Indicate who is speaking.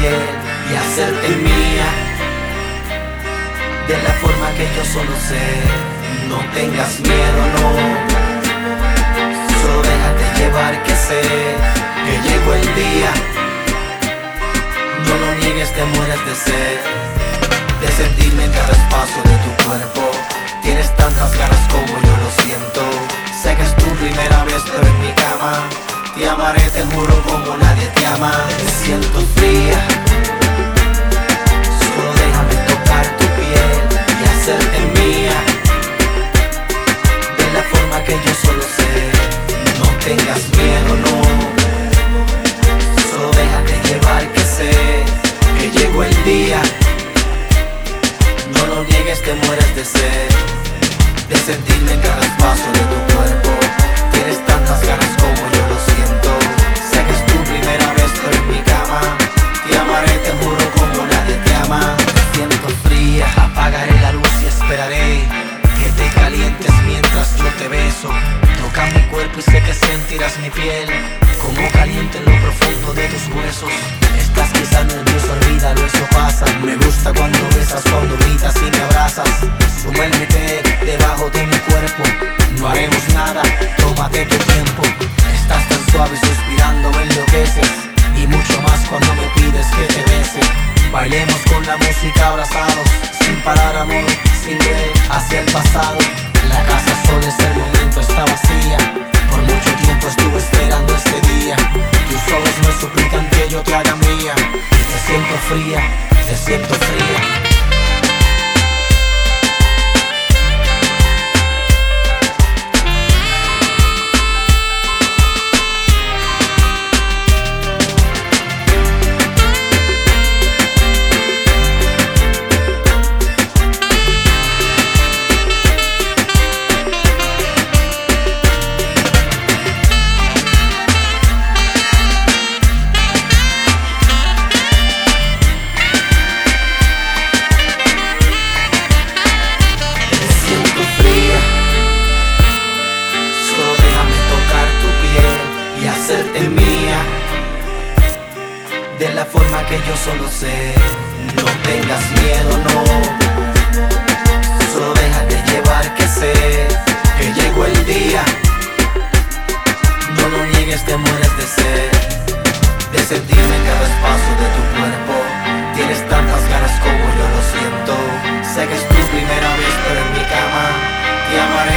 Speaker 1: piel y hacerte mía de la forma que yo solo sé. No tengas miedo, no, solo déjate llevar, que sé que llegó el día. No lo niegues, te mueres de sed, de sentirme en cada espacio de tu cuerpo. Tienes tantas ganas como yo lo siento. Sé que es tu primera vez, pero en mi cama te amaré, te juro, como nadie te ama. Te siento fría, solo déjame tocar tu piel y hacerte mía de la forma que yo solo sé. No tengas miedo, no, solo déjate llevar, que sé que llegó el día. No lo niegues, te mueres de sed, de sentirme en cada espacio de tu cuerpo. Tienes tantas ganas como yo lo siento. Sé que es tu primera vez, pero en mi cama te amaré, te juro, como nadie te ama. Te siento fría, apagaré la luz y esperaré que te calientes mientras yo te beso. Toca mi cuerpo y sé que sentirás mi piel como caliente en lo profundo de tus huesos. Estás quizás nervioso, olvídalo, eso pasa. Me gusta cuando besas, cuando gritas y me abrazas. Sumérgete debajo de mi cuerpo, no haremos nada, tómate tu tiempo. Estás tan suave, suspirando, me enloqueces, y mucho más cuando me pides que te bese. Bailemos con la música abrazados, sin parar, amor, sin ver hacia el pasado. La casa solo es el momento, está vacía. Por mucho tiempo estuve esperando este día. Tus ojos me suplican que yo te haga mía. Te siento fría, te siento fría. Hacerte mía de la forma que yo solo sé. No tengas miedo, no, solo déjate llevar, que sé que llegó el día. No lo niegues, te mueres de sed, de sentirme en cada espacio de tu cuerpo. Tienes tantas ganas como yo lo siento. Sé que es tu primera vez, pero en mi cama te amaré,